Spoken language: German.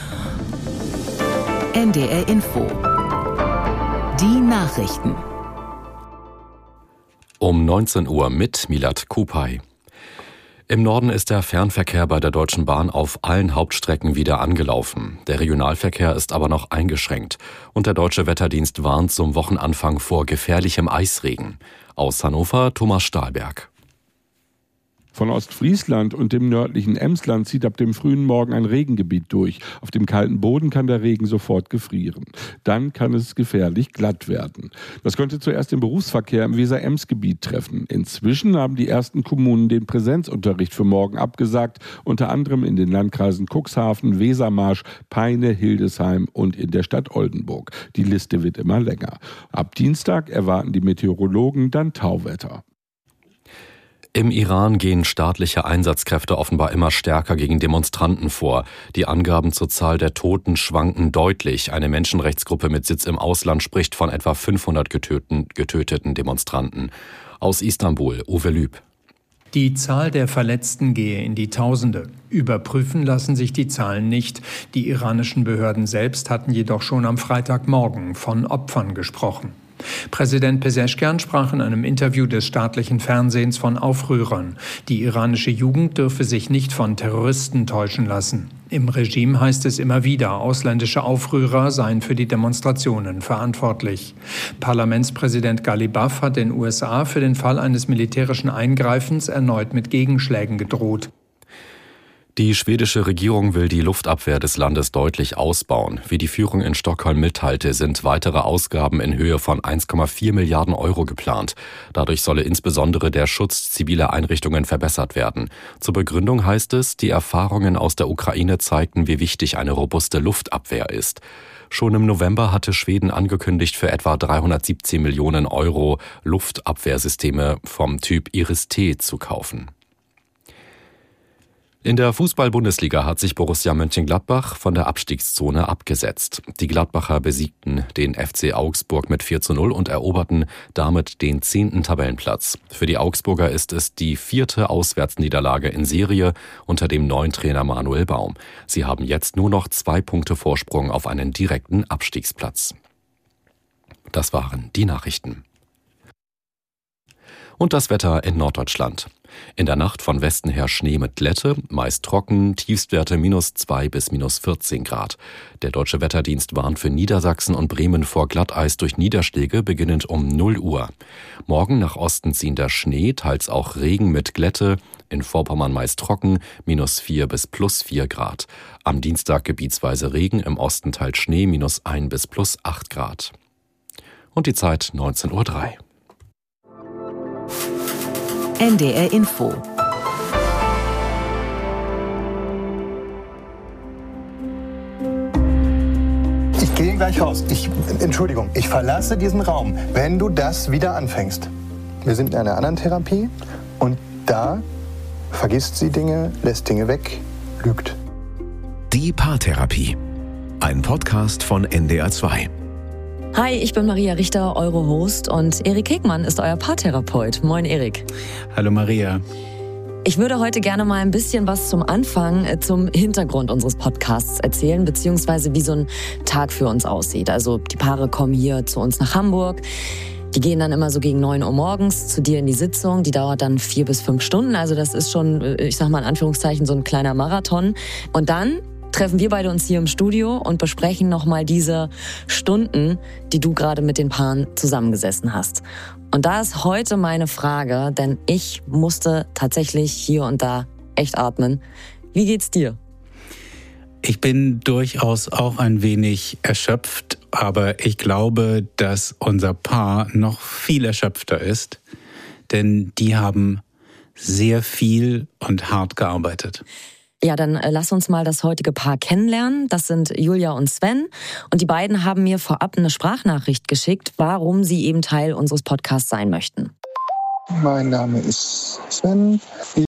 NDR Info. Die Nachrichten. Um 19 Uhr mit Milad Kupay. Im Norden ist der Fernverkehr bei der Deutschen Bahn auf allen Hauptstrecken wieder angelaufen. Der Regionalverkehr ist aber noch eingeschränkt. Und der Deutsche Wetterdienst warnt zum Wochenanfang vor gefährlichem Eisregen. Aus Hannover Thomas Stahlberg. Von Ostfriesland und dem nördlichen Emsland zieht ab dem frühen Morgen ein Regengebiet durch. Auf dem kalten Boden kann der Regen sofort gefrieren. Dann kann es gefährlich glatt werden. Das könnte zuerst den Berufsverkehr im Weser-Ems-Gebiet treffen. Inzwischen haben die ersten Kommunen den Präsenzunterricht für morgen abgesagt, unter anderem in den Landkreisen Cuxhaven, Wesermarsch, Peine, Hildesheim und in der Stadt Oldenburg. Die Liste wird immer länger. Ab Dienstag erwarten die Meteorologen dann Tauwetter. Im Iran gehen staatliche Einsatzkräfte offenbar immer stärker gegen Demonstranten vor. Die Angaben zur Zahl der Toten schwanken deutlich. Eine Menschenrechtsgruppe mit Sitz im Ausland spricht von etwa 500 getöteten Demonstranten. Aus Istanbul, Uwe Lüb. Die Zahl der Verletzten gehe in die Tausende. Überprüfen lassen sich die Zahlen nicht. Die iranischen Behörden selbst hatten jedoch schon am Freitagmorgen von Opfern gesprochen. Präsident Pezeschkian sprach in einem Interview des staatlichen Fernsehens von Aufrührern. Die iranische Jugend dürfe sich nicht von Terroristen täuschen lassen. Im Regime heißt es immer wieder, ausländische Aufrührer seien für die Demonstrationen verantwortlich. Parlamentspräsident Ghalibaf hat den USA für den Fall eines militärischen Eingreifens erneut mit Gegenschlägen gedroht. Die schwedische Regierung will die Luftabwehr des Landes deutlich ausbauen. Wie die Führung in Stockholm mitteilte, sind weitere Ausgaben in Höhe von 1,4 Milliarden Euro geplant. Dadurch solle insbesondere der Schutz ziviler Einrichtungen verbessert werden. Zur Begründung heißt es, die Erfahrungen aus der Ukraine zeigten, wie wichtig eine robuste Luftabwehr ist. Schon im November hatte Schweden angekündigt, für etwa 317 Millionen Euro Luftabwehrsysteme vom Typ Iris-T zu kaufen. In der Fußball-Bundesliga hat sich Borussia Mönchengladbach von der Abstiegszone abgesetzt. Die Gladbacher besiegten den FC Augsburg mit 4:0 und eroberten damit den 10. Tabellenplatz. Für die Augsburger ist es die 4. Auswärtsniederlage in Serie unter dem neuen Trainer Manuel Baum. Sie haben jetzt nur noch 2 Punkte Vorsprung auf einen direkten Abstiegsplatz. Das waren die Nachrichten. Und das Wetter in Norddeutschland. In der Nacht von Westen her Schnee mit Glätte, meist trocken, Tiefstwerte -2 bis -14 Grad. Der Deutsche Wetterdienst warnt für Niedersachsen und Bremen vor Glatteis durch Niederschläge beginnend um 0 Uhr. Morgen nach Osten ziehender Schnee, teils auch Regen mit Glätte, in Vorpommern meist trocken, -4 bis +4 Grad. Am Dienstag gebietsweise Regen, im Osten teils Schnee, -1 bis +8 Grad. Und die Zeit 19:03 Uhr. NDR Info. Ich gehe gleich raus. Entschuldigung, ich verlasse diesen Raum, wenn du das wieder anfängst. Wir sind in einer anderen Therapie und da vergisst sie Dinge, lässt Dinge weg, lügt. Die Paartherapie. Ein Podcast von NDR 2. Hi, ich bin Maria Richter, eure Host, und Erik Hegmann ist euer Paartherapeut. Moin, Erik. Hallo, Maria. Ich würde heute gerne mal ein bisschen was zum Anfang, zum Hintergrund unseres Podcasts erzählen, beziehungsweise wie so ein Tag für uns aussieht. Also die Paare kommen hier zu uns nach Hamburg. Die gehen dann immer so gegen 9 Uhr morgens zu dir in die Sitzung. Die dauert dann 4 bis 5 Stunden. Also das ist schon, ich sag mal in Anführungszeichen, so ein kleiner Marathon. Und dann treffen wir beide uns hier im Studio und besprechen nochmal diese Stunden, die du gerade mit den Paaren zusammengesessen hast. Und da ist heute meine Frage, denn ich musste tatsächlich hier und da echt atmen. Wie geht's dir? Ich bin durchaus auch ein wenig erschöpft, aber ich glaube, dass unser Paar noch viel erschöpfter ist, denn die haben sehr viel und hart gearbeitet. Ja, dann lass uns mal das heutige Paar kennenlernen. Das sind Julia und Sven. Und die beiden haben mir vorab eine Sprachnachricht geschickt, warum sie eben Teil unseres Podcasts sein möchten. Mein Name ist Sven.